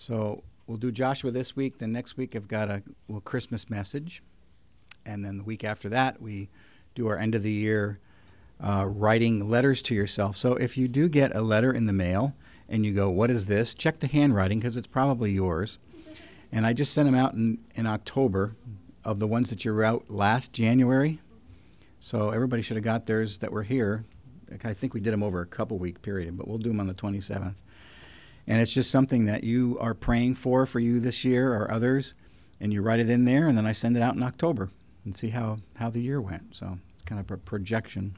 So we'll do Joshua this week. Then next week I've got a little Christmas message. And then the week after that, we do our end of the year writing letters to yourself. So if you do get a letter in the mail and you go, what is this? Check the handwriting because it's probably yours. And I just sent them out in October of the ones that you wrote last January. So everybody should have got theirs that were here. I think we did them over a couple week period, but we'll do them on the 27th. And it's just something that you are praying for you this year or others, and you write it in there, and then I send it out in October and see how the year went. So it's kind of a projection.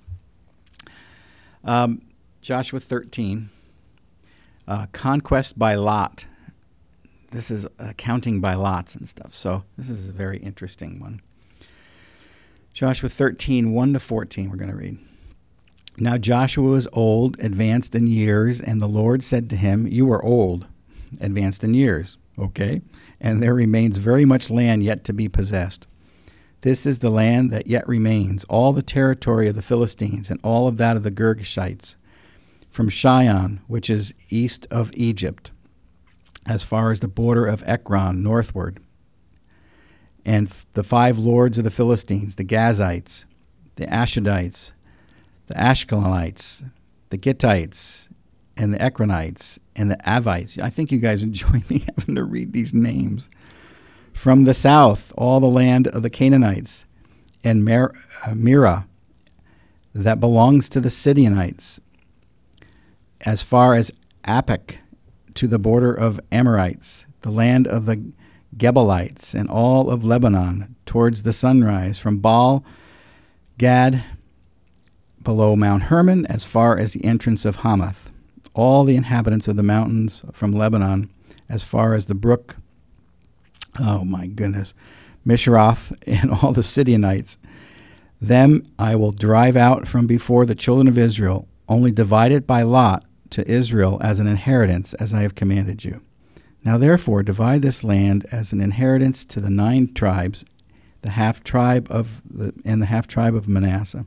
Joshua 13, conquest by lot. This is counting by lots and stuff. So this is a very interesting one. Joshua 13, 1 to 14, we're going to read. Now Joshua was old, advanced in years, and the Lord said to him, you are old, advanced in years, okay? And there remains very much land yet to be possessed. This is the land that yet remains, all the territory of the Philistines and all of that of the Girgashites, from Shion, which is east of Egypt, as far as the border of Ekron northward, and the 5 lords of the Philistines, the Gazites, the Ashdodites, the Ashkelonites, the Gittites, and the Ekronites, and the Avites. I think you guys enjoy me having to read these names. From the south, all the land of the Canaanites, and Mira, that belongs to the Sidonites, as far as Apec, to the border of Amorites, the land of the Gebalites, and all of Lebanon, towards the sunrise, from Baal Gad, below Mount Hermon, as far as the entrance of Hamath, all the inhabitants of the mountains from Lebanon, as far as the brook, oh my goodness, Mishrath, and all the Sidonites. Them I will drive out from before the children of Israel, only divide it by lot to Israel as an inheritance, as I have commanded you. Now therefore divide this land as an inheritance to the 9 tribes, the half tribe of Manasseh.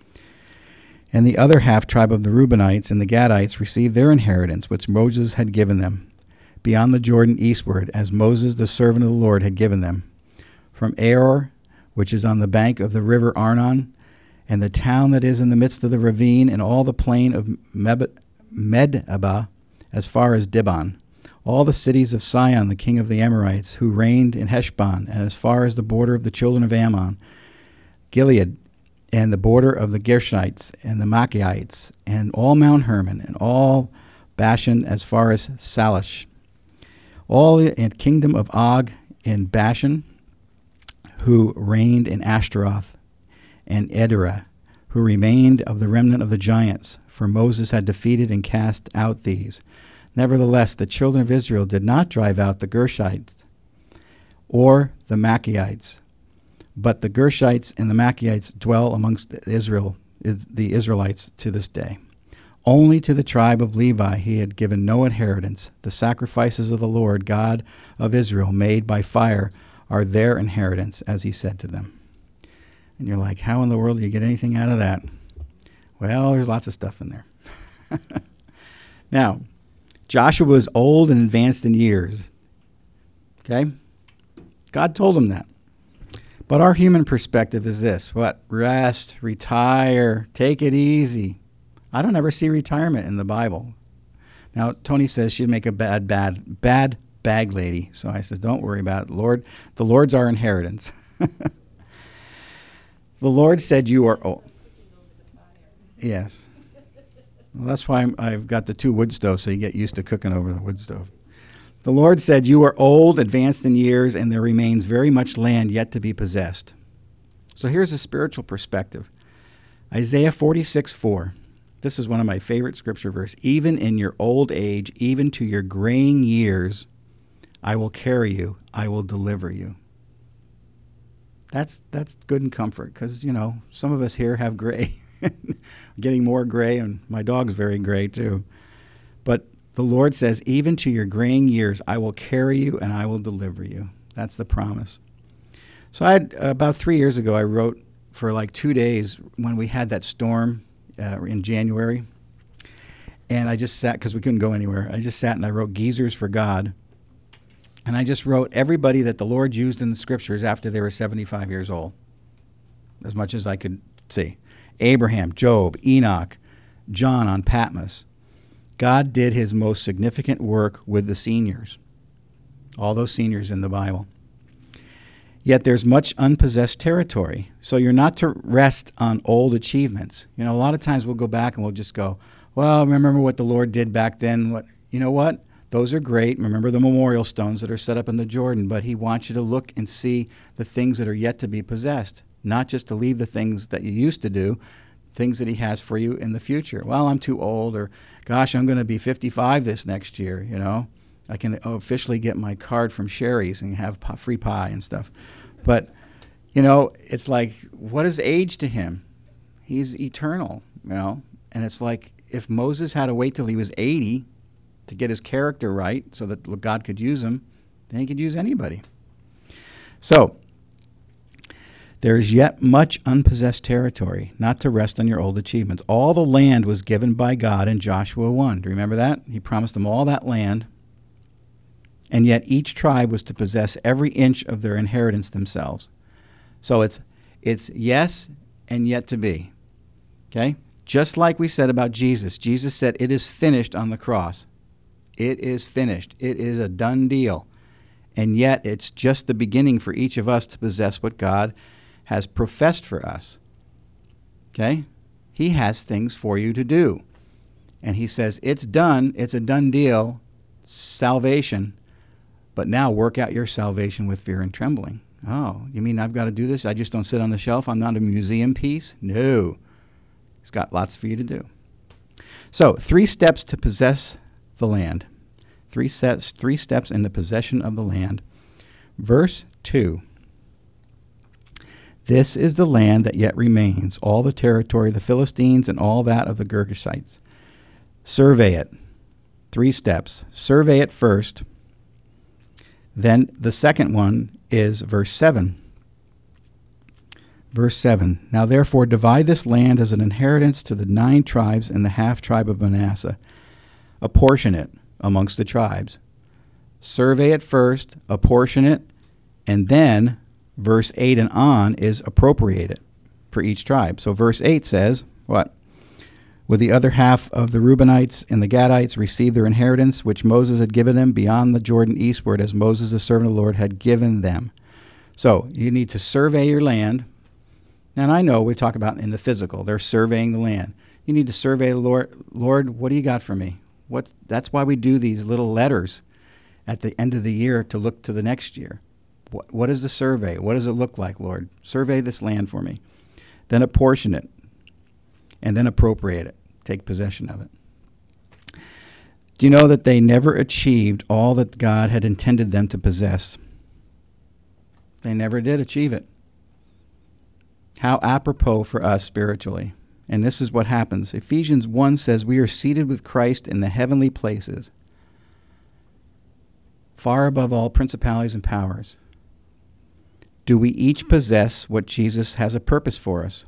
And the other half tribe of the Reubenites and the Gadites received their inheritance, which Moses had given them, beyond the Jordan eastward, as Moses the servant of the Lord had given them, from Aor, which is on the bank of the river Arnon, and the town that is in the midst of the ravine, and all the plain of Medeba, as far as Dibon, all the cities of Sihon, the king of the Amorites, who reigned in Heshbon, and as far as the border of the children of Ammon, Gilead, and the border of the Gershites and the Machites, and all Mount Hermon, and all Bashan as far as Salish, all the kingdom of Og in Bashan, who reigned in Ashtaroth, and Edera, who remained of the remnant of the giants, for Moses had defeated and cast out these. Nevertheless, the children of Israel did not drive out the Gershites or the Machites, but the Gershites and the Machites dwell amongst Israel, the Israelites, to this day. Only to the tribe of Levi he had given no inheritance. The sacrifices of the Lord God of Israel, made by fire, are their inheritance, as he said to them. And you're like, how in the world do you get anything out of that? Well, there's lots of stuff in there. Now, Joshua was old and advanced in years. Okay? God told him that. But our human perspective is this. What? Rest, retire, take it easy. I don't ever see retirement in the Bible. Now, Tony says she'd make a bad bag lady. So I says, don't worry about it. Lord, the Lord's our inheritance. The Lord said you are old. Yes. Well, that's why I've got the 2 wood stoves, so you get used to cooking over the wood stove. The Lord said, you are old, advanced in years, and there remains very much land yet to be possessed. So here's a spiritual perspective. Isaiah 46:4. This is one of my favorite scripture verses. Even in your old age, even to your graying years, I will carry you, I will deliver you. That's good and comfort, because, some of us here have gray. Getting more gray, and my dog's very gray too. But the Lord says, even to your graying years, I will carry you and I will deliver you. That's the promise. So about 3 years ago, I wrote for like 2 days when we had that storm in January. And I just sat, because we couldn't go anywhere. I just sat and I wrote Geezers for God. And I just wrote everybody that the Lord used in the scriptures after they were 75 years old, as much as I could see. Abraham, Job, Enoch, John on Patmos. God did his most significant work with the seniors, all those seniors in the Bible. Yet there's much unpossessed territory. So you're not to rest on old achievements. You know, a lot of times we'll go back and we'll just go, well, remember what the Lord did back then. You know what? Those are great. Remember the memorial stones that are set up in the Jordan. But he wants you to look and see the things that are yet to be possessed, not just to leave the things that you used to do, things that he has for you in the future. Well, I'm too old, or gosh, I'm going to be 55 this next year, you know. I can officially get my card from Sherry's and have free pie and stuff. But, you know, it's like, what is age to him? He's eternal, you know. And it's like, if Moses had to wait till he was 80 to get his character right so that God could use him, then he could use anybody. So, there is yet much unpossessed territory, not to rest on your old achievements. All the land was given by God in Joshua 1. Do you remember that? He promised them all that land. And yet each tribe was to possess every inch of their inheritance themselves. So it's yes and yet to be. Okay? Just like we said about Jesus. Jesus said, it is finished on the cross. It is finished. It is a done deal. And yet it's just the beginning for each of us to possess what God has professed for us. Okay? He has things for you to do. And he says, it's done. It's a done deal. Salvation. But now work out your salvation with fear and trembling. Oh, you mean I've got to do this? I just don't sit on the shelf? I'm not a museum piece? No. He's got lots for you to do. So, 3 steps to possess the land. 3 steps in the possession of the land. Verse 2. This is the land that yet remains, all the territory of the Philistines and all that of the Girgashites. Survey it. 3 steps. Survey it first. Then the second one is verse 7. Verse 7. Now therefore divide this land as an inheritance to the 9 tribes and the half tribe of Manasseh. Apportion it amongst the tribes. Survey it first, apportion it, and then verse 8 and on is appropriate it for each tribe. So verse 8 says, what? With the other half of the Reubenites and the Gadites received their inheritance, which Moses had given them beyond the Jordan eastward, as Moses, the servant of the Lord, had given them. So you need to survey your land. And I know we talk about in the physical, they're surveying the land. You need to survey the Lord. Lord, what do you got for me? That's why we do these little letters at the end of the year to look to the next year. What is the survey? What does it look like, Lord? Survey this land for me. Then apportion it, and then appropriate it. Take possession of it. Do you know that they never achieved all that God had intended them to possess? They never did achieve it. How apropos for us spiritually. And this is what happens. Ephesians 1 says we are seated with Christ in the heavenly places, far above all principalities and powers. Do we each possess what Jesus has a purpose for us?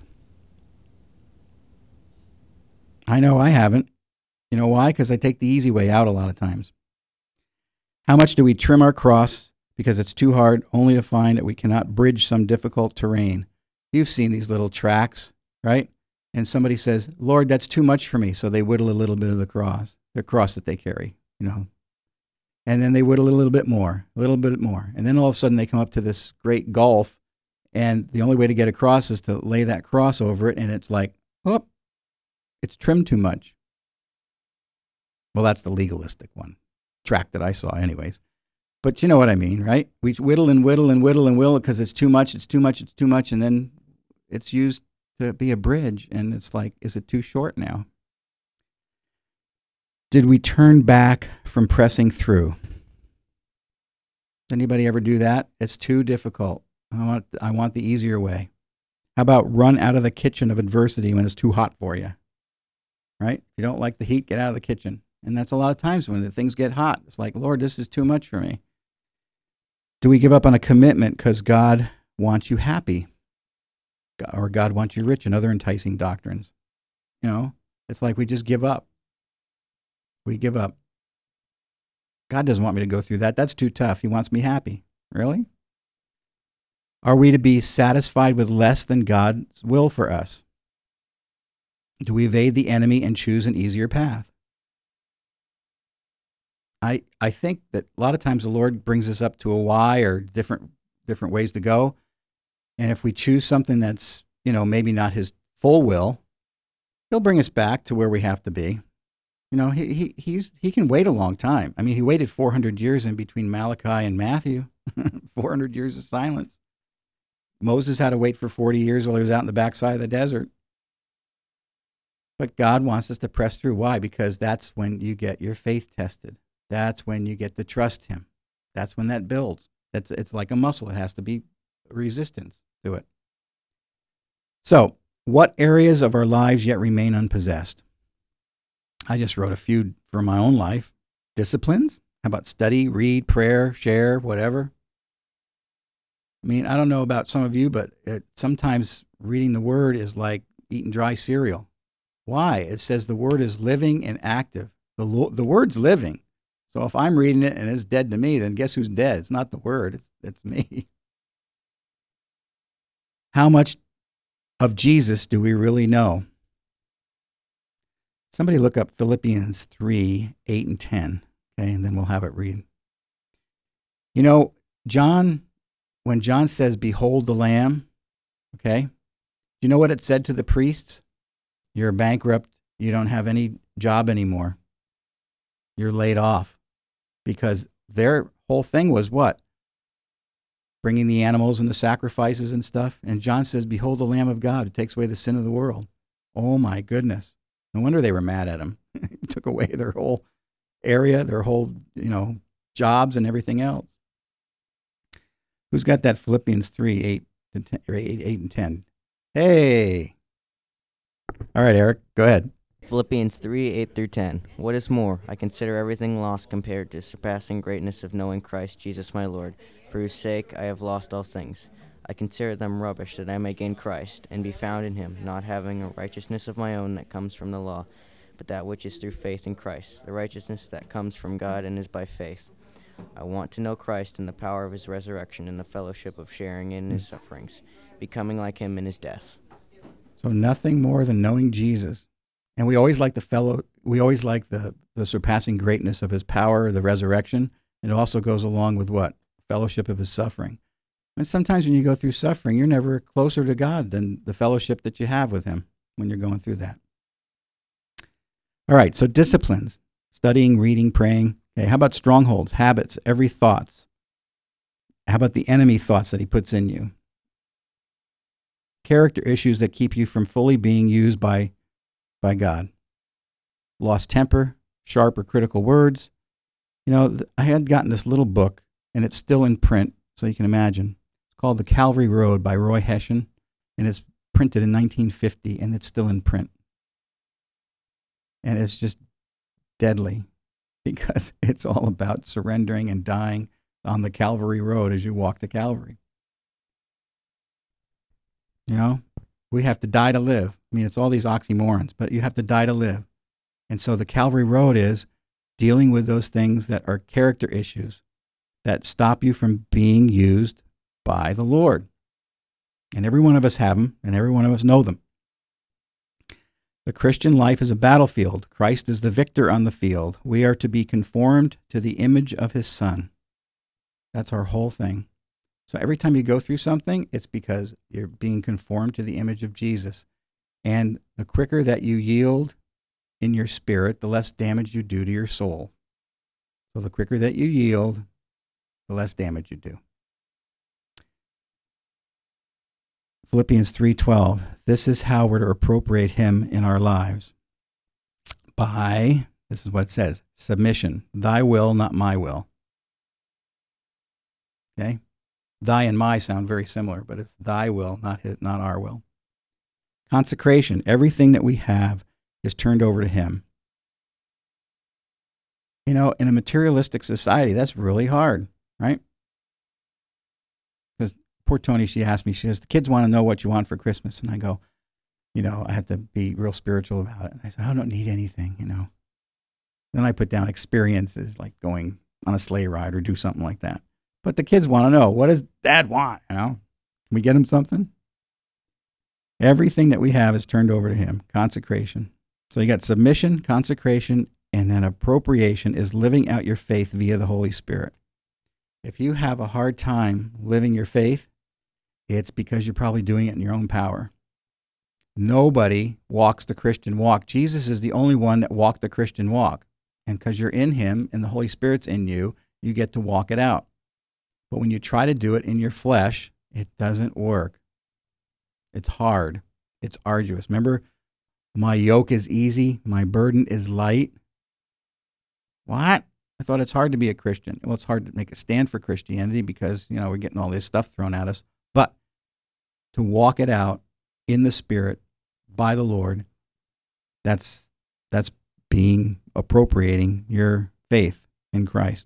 I know I haven't. You know why? Because I take the easy way out a lot of times. How much do we trim our cross because it's too hard, only to find that we cannot bridge some difficult terrain? You've seen these little tracks, right? And somebody says, Lord, that's too much for me. So they whittle a little bit of the cross that they carry, you know. And then they whittle a little bit more. And then all of a sudden they come up to this great gulf, and the only way to get across is to lay that cross over it, and it's like, oh, it's trimmed too much. Well, that's the legalistic one, track that I saw anyways. But you know what I mean, right? We whittle and whittle and whittle and whittle because it's too much, and then it's used to be a bridge, and it's like, is it too short now? Did we turn back from pressing through? Anybody ever do that? It's too difficult. I want the easier way. How about run out of the kitchen of adversity when it's too hot for you? Right? If you don't like the heat, get out of the kitchen. And that's a lot of times when the things get hot. It's like, Lord, this is too much for me. Do we give up on a commitment because God wants you happy? Or God wants you rich, and other enticing doctrines? You know, it's like we just give up. We give up. God doesn't want me to go through that. That's too tough. He wants me happy. Really? Are we to be satisfied with less than God's will for us? Do we evade the enemy and choose an easier path? I think that a lot of times the Lord brings us up to a why or different ways to go. And if we choose something that's, maybe not his full will, he'll bring us back to where we have to be. He can wait a long time. I mean, he waited 400 years in between Malachi and Matthew, 400 years of silence. Moses had to wait for 40 years while he was out in the backside of the desert. But God wants us to press through. Why? Because that's when you get your faith tested. That's when you get to trust him. That's when that builds. It's like a muscle. It has to be resistance to it. So, what areas of our lives yet remain unpossessed? I just wrote a few for my own life. Disciplines? How about study, read, prayer, share, whatever? I mean, I don't know about some of you, but sometimes reading the Word is like eating dry cereal. Why? It says the Word is living and active. The Word's living. So if I'm reading it and it's dead to me, then guess who's dead? It's not the Word. It's me. How much of Jesus do we really know? Somebody look up Philippians 3, 8 and 10, okay, and then we'll have it read. When John says, behold the Lamb, okay, do you know what it said to the priests? You're bankrupt. You don't have any job anymore. You're laid off. Because their whole thing was what? Bringing the animals and the sacrifices and stuff. And John says, behold the Lamb of God who takes away the sin of the world. Oh my goodness. No wonder they were mad at him. He took away their whole area, their whole, jobs and everything else. Who's got that Philippians 3, 8 and 10? Hey. All right, Eric, go ahead. Philippians 3, 8 through 10. What is more, I consider everything lost compared to the surpassing greatness of knowing Christ Jesus my Lord, for whose sake I have lost all things. I consider them rubbish, that I may gain Christ, and be found in him, not having a righteousness of my own that comes from the law, but that which is through faith in Christ, the righteousness that comes from God and is by faith. I want to know Christ and the power of his resurrection and the fellowship of sharing in his sufferings, becoming like him in his death. So nothing more than knowing Jesus. And we always like the surpassing greatness of his power, the resurrection. It also goes along with what? Fellowship of his suffering. And sometimes when you go through suffering, you're never closer to God than the fellowship that you have with him when you're going through that. All right, so disciplines, studying, reading, praying. Okay, how about strongholds, habits, every thoughts? How about the enemy thoughts that he puts in you? Character issues that keep you from fully being used by God. Lost temper, sharp or critical words. I had gotten this little book, and it's still in print, so you can imagine. It's called The Calvary Road by Roy Hession, and it's printed in 1950, and it's still in print. And it's just deadly because it's all about surrendering and dying on the Calvary Road as you walk to Calvary. We have to die to live. I mean, it's all these oxymorons, but you have to die to live. And so the Calvary Road is dealing with those things that are character issues that stop you from being used by the Lord. And every one of us have them, and every one of us know them. The Christian life is a battlefield. Christ is the victor on the field. We are to be conformed to the image of his Son. That's our whole thing. So every time you go through something, it's because you're being conformed to the image of Jesus. And the quicker that you yield in your spirit, the less damage you do to your soul. So the quicker that you yield, the less damage you do. Philippians 3:12. This is how we're to appropriate him in our lives. By, this is what it says, submission. Thy will, not my will. Okay? Thy and my sound very similar, but it's thy will, not our will. Consecration. Everything that we have is turned over to him. In a materialistic society, that's really hard, right? Because poor Tony, she asked me, she says, the kids want to know what you want for Christmas. And I go, I have to be real spiritual about it. And I said, I don't need anything, Then I put down experiences like going on a sleigh ride or do something like that. But the kids want to know, what does Dad want? Can we get him something? Everything that we have is turned over to him. Consecration. So you got submission, consecration, and then appropriation is living out your faith via the Holy Spirit. If you have a hard time living your faith, it's because you're probably doing it in your own power. Nobody walks the Christian walk. Jesus is the only one that walked the Christian walk. And because you're in him and the Holy Spirit's in you, you get to walk it out. But when you try to do it in your flesh, it doesn't work. It's hard. It's arduous. Remember, my yoke is easy, my burden is light. What? I thought it's hard to be a Christian. Well, it's hard to make a stand for Christianity because, we're getting all this stuff thrown at us. But to walk it out in the Spirit by the Lord, that's appropriating your faith in Christ.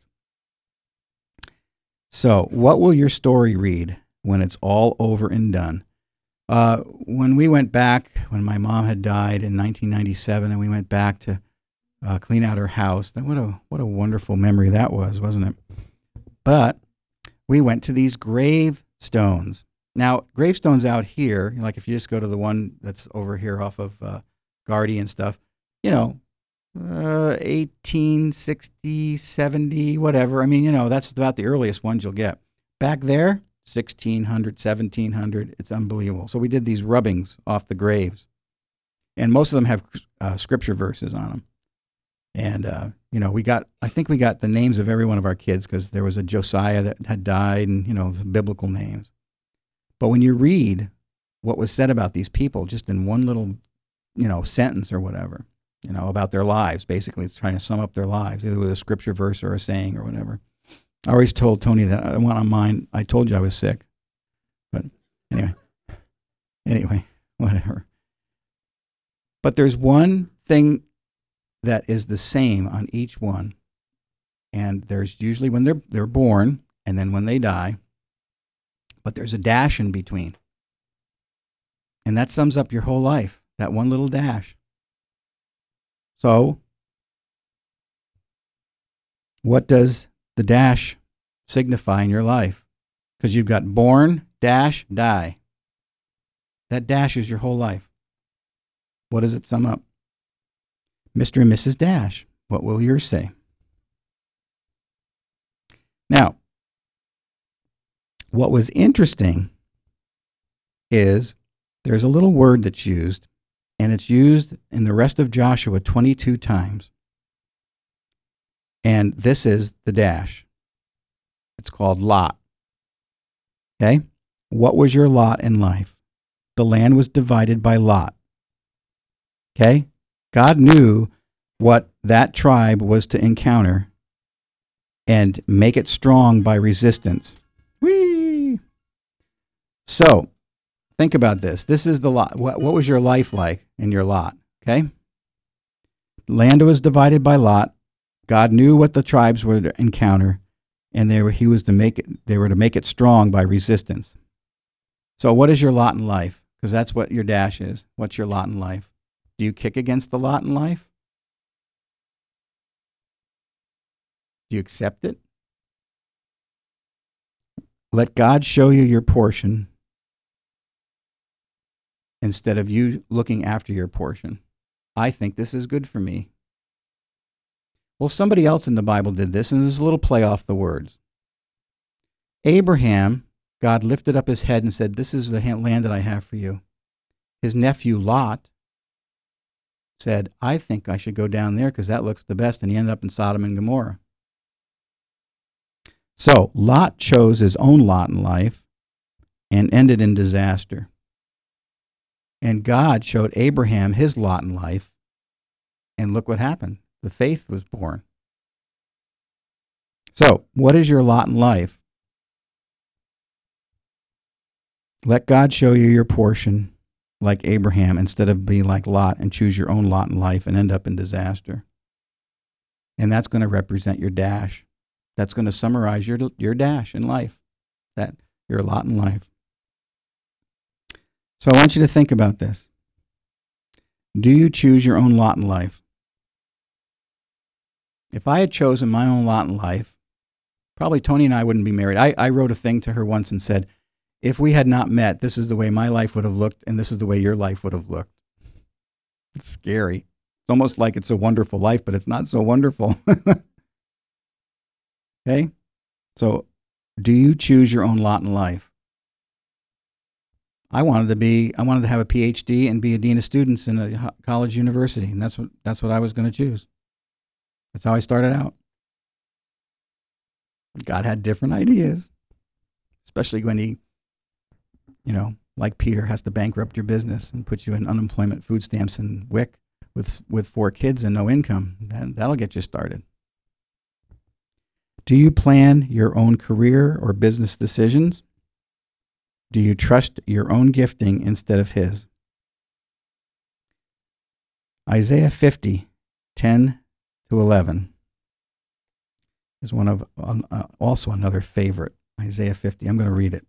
So, what will your story read when it's all over and done? When we went back, when my mom had died in 1997, and we went back to clean out her house, what a wonderful memory that was, wasn't it? But we went to these gravestones. Now, gravestones out here, like if you just go to the one that's over here off of Gardy and stuff, 1860, 70, whatever. That's about the earliest ones you'll get. Back there, 1600, 1700, it's unbelievable. So we did these rubbings off the graves. And most of them have scripture verses on them. And, I think we got the names of every one of our kids because there was a Josiah that had died and, biblical names. But when you read what was said about these people just in one little, sentence or whatever, about their lives, basically it's trying to sum up their lives, either with a scripture verse or a saying or whatever. I always told Tony that I went on mine. I told you I was sick. But anyway, whatever. But there's one thing that is the same on each one. And there's usually when they're born and then when they die, but there's a dash in between. And that sums up your whole life, that one little dash. So, what does the dash signify in your life? Because you've got born, dash, die. That dash is your whole life. What does it sum up? Mr. and Mrs. Dash, what will yours say? Now, what was interesting is there's a little word that's used, and it's used in the rest of Joshua 22 times. And this is the dash. It's called lot. Okay? What was your lot in life? The land was divided by lot. Okay? God knew what that tribe was to encounter and make it strong by resistance. Whee! So, think about this. This is the lot. What was your life like in your lot? Okay? Land was divided by lot. God knew what the tribes were to encounter, and they were to make it strong by resistance. So what is your lot in life? Because that's what your dash is. What's your lot in life? Do you kick against the lot in life? Do you accept it? Let God show you your portion instead of you looking after your portion. I think this is good for me. Well, somebody else in the Bible did this, and there's a little play off the words. Abraham, God lifted up his head and said, "This is the land that I have for you." His nephew Lot said, "I think I should go down there because that looks the best," and he ended up in Sodom and Gomorrah. So Lot chose his own lot in life and ended in disaster. And God showed Abraham his lot in life, and look what happened. The faith was born. So, what is your lot in life? Let God show you your portion like Abraham instead of being like Lot and choose your own lot in life and end up in disaster. And that's going to represent your dash. That's going to summarize your dash in life, that your lot in life. So I want you to think about this. Do you choose your own lot in life? If I had chosen my own lot in life, Probably Tony and I wouldn't be married. I wrote a thing to her once and said, if we had not met, this is the way my life would have looked, and this is the way your life would have looked. It's scary. It's almost like it's a wonderful life, but it's not so wonderful. Okay? So, do you choose your own lot in life? I wanted to have a PhD and be a dean of students in a college university, and that's what I was going to choose. That's how I started out. God had different ideas, especially when he, like Peter, has to bankrupt your business and put you in unemployment, food stamps, and WIC with 4 kids and no income. That'll get you started. Do you plan your own career or business decisions? Do you trust your own gifting instead of his? Isaiah 50, 10 to 11 is one of also another favorite. Isaiah 50. I'm going to read it.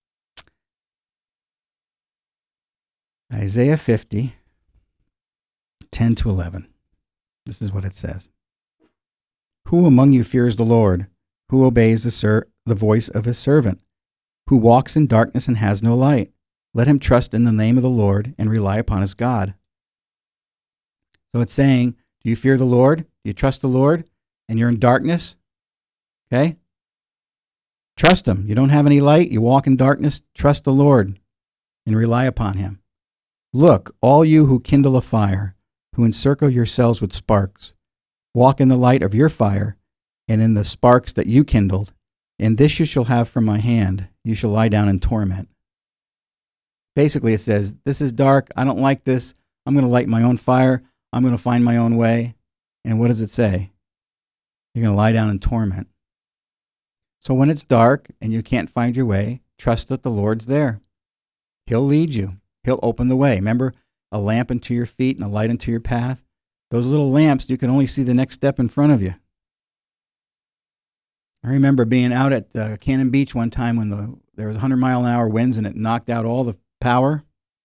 Isaiah 50, 10 to 11. This is what it says. Who among you fears the Lord? Who obeys the voice of his servant? Who walks in darkness and has no light? Let him trust in the name of the Lord and rely upon his God. So it's saying, do you fear the Lord? Do you trust the Lord? And you're in darkness? Okay? Trust him. You don't have any light. You walk in darkness. Trust the Lord and rely upon him. Look, all you who kindle a fire, who encircle yourselves with sparks, walk in the light of your fire and in the sparks that you kindled, and this you shall have from my hand. You shall lie down in torment. Basically, it says, this is dark. I don't like this. I'm going to light my own fire. I'm going to find my own way. And what does it say? You're going to lie down in torment. So when it's dark and you can't find your way, trust that the Lord's there. He'll lead you. He'll open the way. Remember, a lamp unto your feet and a light unto your path? Those little lamps, you can only see the next step in front of you. I remember being out at Cannon Beach one time when there was 100-mile-an-hour winds and it knocked out all the power.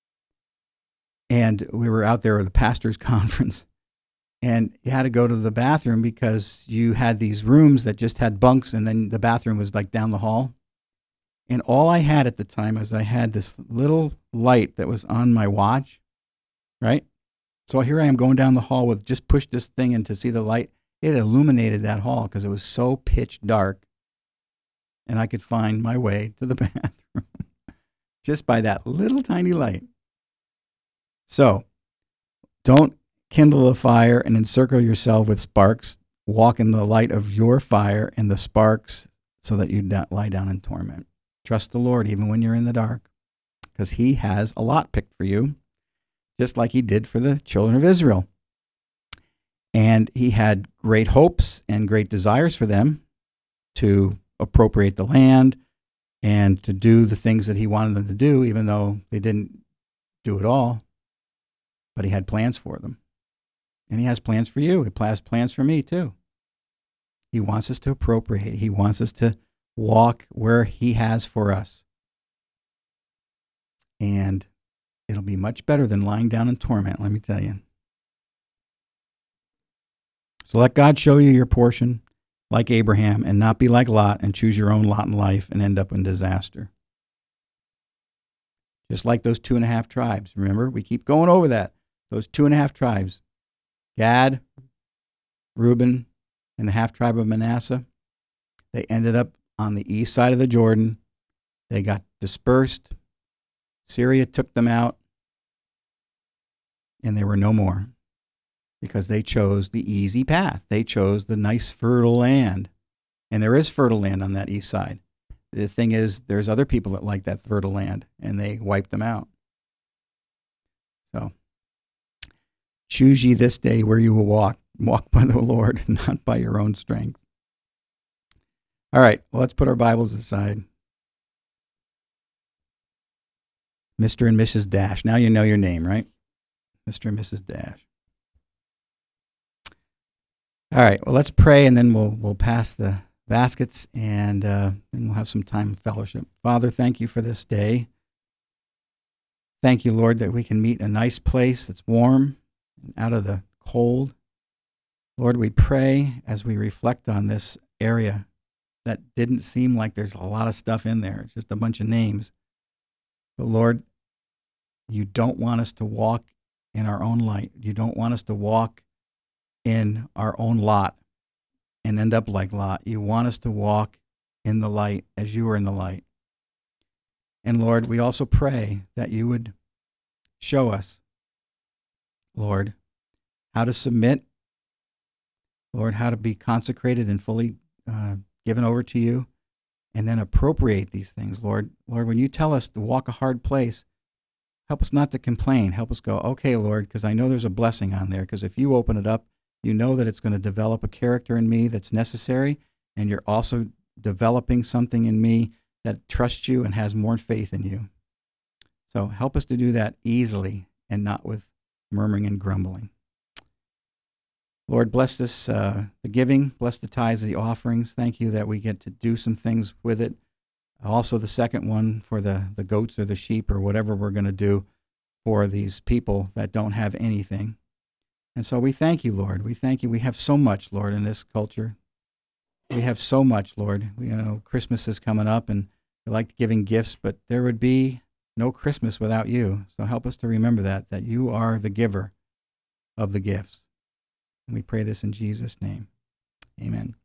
And we were out there at the pastor's conference. And you had to go to the bathroom because you had these rooms that just had bunks, and then the bathroom was like down the hall. And all I had at the time was I had this little light that was on my watch, right? So here I am going down the hall with just pushed this thing in to see the light. It illuminated that hall because it was so pitch dark, and I could find my way to the bathroom just by that little tiny light. So don't kindle a fire and encircle yourself with sparks. Walk in the light of your fire and the sparks so that you don't lie down in torment. Trust the Lord even when you're in the dark, because he has a lot picked for you, just like he did for the children of Israel. And he had great hopes and great desires for them to appropriate the land and to do the things that he wanted them to do, even though they didn't do it all. But he had plans for them. And he has plans for you. He has plans for me too. He wants us to appropriate. He wants us to walk where he has for us. And it'll be much better than lying down in torment, let me tell you. So let God show you your portion like Abraham and not be like Lot and choose your own lot in life and end up in disaster. Just like those 2.5 tribes. Remember, we keep going over that. Those 2.5 tribes, Gad, Reuben, and the half tribe of Manasseh, they ended up on the east side of the Jordan. They got dispersed. Syria took them out, and there were no more because they chose the easy path. They chose the nice fertile land, and there is fertile land on that east side. The thing is, there's other people that like that fertile land, and they wiped them out. So, choose ye this day where you will walk. Walk by the Lord, not by your own strength. All right, well, let's put our Bibles aside. Mr. and Mrs. Dash. Now you know your name, right? Mr. and Mrs. Dash. All right, well, let's pray, and then we'll pass the baskets, and then we'll have some time of fellowship. Father, thank you for this day. Thank you, Lord, that we can meet a nice place that's warm and out of the cold. Lord, we pray as we reflect on this area that didn't seem like there's a lot of stuff in there. It's just a bunch of names. But Lord, you don't want us to walk in our own light. You don't want us to walk in our own lot and end up like Lot. You want us to walk in the light as you are in the light. And Lord, we also pray that you would show us, Lord, how to submit, Lord, how to be consecrated and fully given over to you, and then appropriate these things, Lord. Lord, when you tell us to walk a hard place, help us not to complain. Help us go, okay, Lord, because I know there's a blessing on there, because if you open it up, you know that it's going to develop a character in me that's necessary, and you're also developing something in me that trusts you and has more faith in you. So help us to do that easily and not with murmuring and grumbling. Lord, bless this, the giving, bless the tithes, the offerings. Thank you that we get to do some things with it. Also the second one for the goats or the sheep or whatever we're going to do for these people that don't have anything. And so we thank you, Lord. We thank you. We have so much, Lord, in this culture. We have so much, Lord. Christmas is coming up, and we like giving gifts, but there would be no Christmas without you. So help us to remember that you are the giver of the gifts. And we pray this in Jesus' name. Amen.